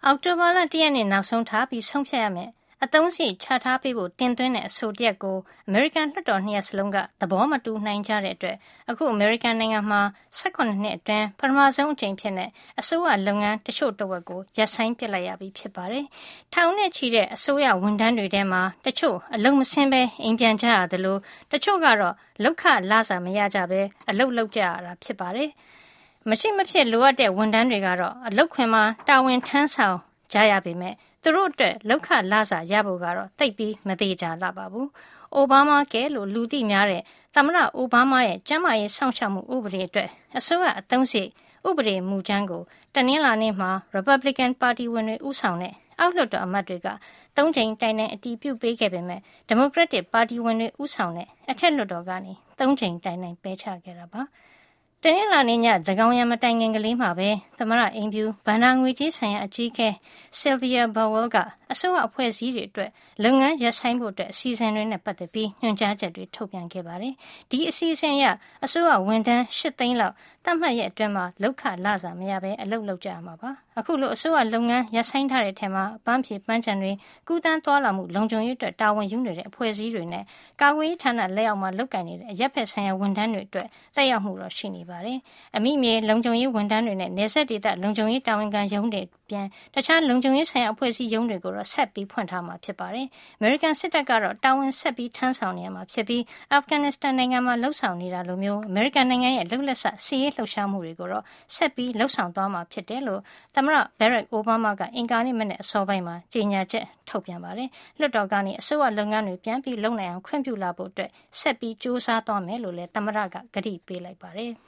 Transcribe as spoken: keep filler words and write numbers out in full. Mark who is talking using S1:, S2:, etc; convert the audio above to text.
S1: အောက်တိုဘာလတရက်နေ့နောက်ဆုံးထားပြီးဆုံးဖြတ်ရမယ်အသုံးစရိတ်ချထားပေးဖို့တင်သွင်းတဲ့အဆိုတရက်ကိုအမေရိကန်လွှတ်တော်နှစ်ရပ်စလုံးကသဘောမတူနိုင်ကြတဲ့အတွက်အခုအမေရိကန်နိုင်ငံမှာ၁၈နှစ်အတွင်းပထမဆုံးအကြိမ်ဖြစ်တဲ့အစိုးရလုပ်ငန်းတချို့တဝက်ကိုရပ်ဆိုင်းပစ်လိုက်ရပြီဖြစ်ပါတယ်။ထောင်နဲ့ချီတဲ့အစိုးရဝန်ထမ်းတွေထဲမှာတချို့အလုပ်မဆင်းဘဲအိမ်ပြန်ကြရသလိုတချို့ကတော့လောက်ခလစာမရကြဘဲအလုပ်လုပ်ကြရတာဖြစ်ပါတယ်။မရှိမဖြစ်လိုအပ်တဲ့ဝန်ထမ်းတွေကတော့အလုပ်ခွင်မှာတာဝန်ထမ်းဆောင်ကြရပေမဲ့သူတို့အတွက်လောက်ခလစာရဖို့ကတော့တိတ်ပြီးမသေးကြလာပါဘူး။အိုဘားမားကဲလို့လူသိများတဲ့သမ္မတအိုဘားမားရဲ့ကျန်းမာရေးစောင့်ရှောက်မှုဥပဒေအတွက်အစိုးရအသုံးစရိတ်ဥပဒေမူကြမ်းကိုတနင်္လာနေ့မှာ Republican ပါတီဝင်တွေဦးဆောင်တဲ့အောက်လွှတ်တော်အမတ်တွေကသုံးကြိမ်တိုင်တိုင်အတည်ပြုပေးခဲ့ပေမဲ့ Democratic ပါတီဝင်တွေဦးဆောင်တဲ့အထက်လွှတ်တော်ကနေသုံးကြိမ်တိုင်တိုင်ပယ်ချခဲ့တာပါ။တနင်္လာနေ့ညသကောင်ရမတိုင်ခင်ကလေးမှာပဲသမရအိမ်ဖြူဗန္ဒာငွေကြေးဆိုင်ရာအကြီးအကဲ Sylvia Bowell ကအစိုးရအဖွဲ့အစည်းတွေအတွက်လုပ်ငန်းရပ်ဆိုင်းဖို့အတွက်အစီအစဉ်တွေနဲ့ပတ်သက်ပြီးညွှန်ကြားချက်တွေထုတ်ပြန်ခဲ့ပါတယ်။ဒီအစီအစဉ်အရအစိုးရဝန်ထမ်း၈သိန်းလောက်သတ်မှတ်ရက်အတွင်းမှာလောက်ခလစာမရဘဲအလုပ်လုပ်ကြရမှာပါ။အခုလိုအစိုးရလုပ်ငန်းရပ်ဆိုင်းထားတဲ့ထဲမှာအပန်းဖြေပန်းချံတွေကူးတန်းသွားလာမှုလုံခြုံရေးအတွက်တာဝန်ယူနေတဲ့အဖွဲ့အစည်းတွေနဲ့ကာကွယ်ရေးဌာနလက်အောက်မှာလုပ်ကိုင်နေတဲ့အရက်ဖက်ဆိုင်ရာဝန်ထမ်းတွေအတွက်တက်ရောက်မှုတော့ရှိနေပါတယ်။အမိမြေလုံခြုံရေးဝန်ထမ်းတွေနဲ့နေဆက်ဒေသလုံခြုံရေးတာဝန်ခံရုံးတွေပြန်တခြားလုံခြုံရေးဆိုင်ရာအဖွဲ့အစည်းရုံးတွေကိုတော့ဆက်ပြီးဖွင့်ထားမှာဖြစ်ပါတယ်။ American စစ်တပ်ကတော့တာဝန်ဆက်ပြီးထမ်းဆောင်နေရမှာဖြစ်ပြီး Afghanistan နိုင်ငံမှာလှုပ်ဆောင်နေတာလိုမျိုး American နိုင်ငံရဲ့လှုပ်လက်ဆစီးရေးလှုပ်ရှားမှုတွေကိုတော့ဆက်ပြီးလှုပ်ဆောင်သွားမှာဖြစ်တယ်လို့သမ္မတ Barack Obama ကအင်္ဂါနေ့မနေ့အစောပိုင်းမှာကြေညာချက်ထုတ်ပြန်ပါတယ်။လွှတ်တော်ကနေအစိုးရလုပ်ငန်းတွေပြန်ပြီးလုပ်နိုင်အောင်ခွင့်ပြုလာဖို့အတွက်ဆက်ပြီးစူးစမ်းသွားမယ်လို့လည်းသမ္မတကကတိပေးလိုက်ပါတယ်။